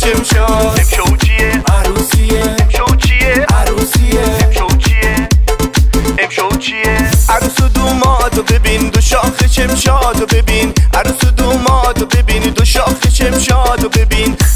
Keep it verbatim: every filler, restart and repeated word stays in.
چمشاد. امشو چیه؟ عروسیه. امشو چیه؟ عروسیه. امشو چیه؟ امشو چیه؟ عروس و دومادو ببین دو شاخ چمشادو ببین. عروس و دومادو ببین دو شاخ چمشادو ببین.